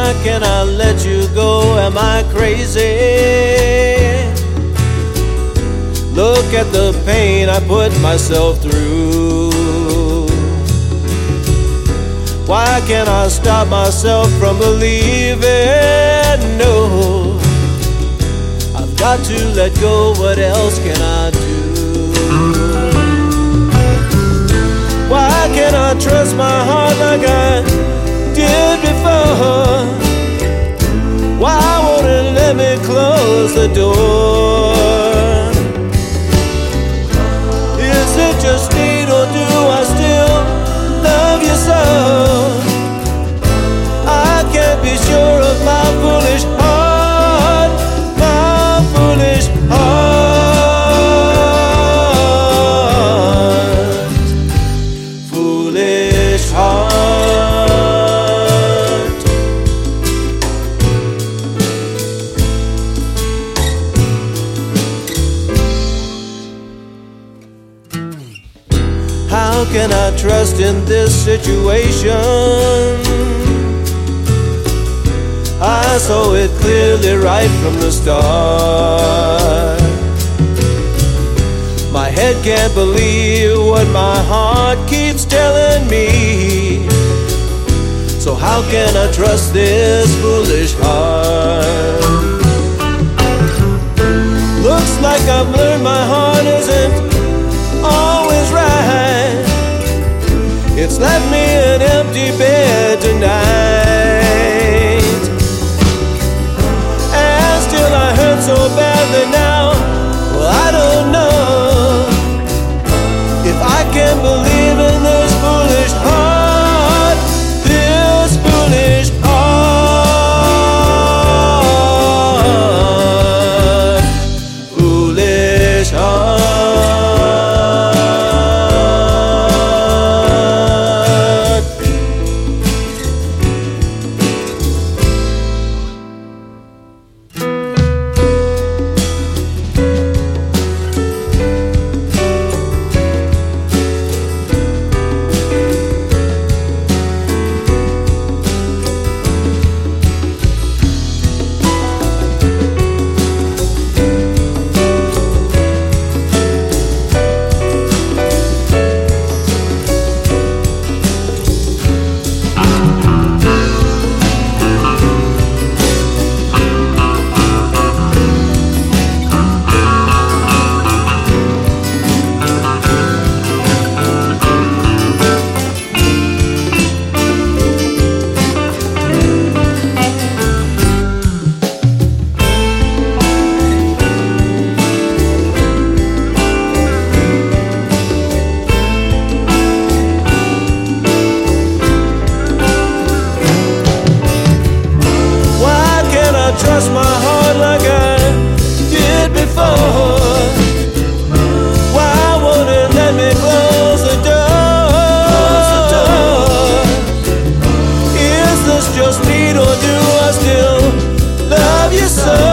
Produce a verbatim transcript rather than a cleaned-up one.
Why can't I let you go? Am I crazy? Look at the pain I put myself through. Why can't I stop myself from believing? No, I've got to let go. What else can I do? Why can't I trust my heart like I did before? Why won't it let me close the door? Is it just need, or do I still love you so? I can't be sure of my foolish heart, my foolish heart, foolish heart. How can I trust in this situation? I saw it clearly right from the start. My head can't believe what my heart keeps telling me. So how can I trust this foolish heart? Looks like I've learned my heart isn't always right. It's left me an empty bed tonight, and still I hurt so badly now. Well, I don't know if I can believe in this foolish heart, this foolish heart, foolish heart. Trust my heart like I did before. Why won't it let me close the door? Close the door. Is this just need, or do I still love you so?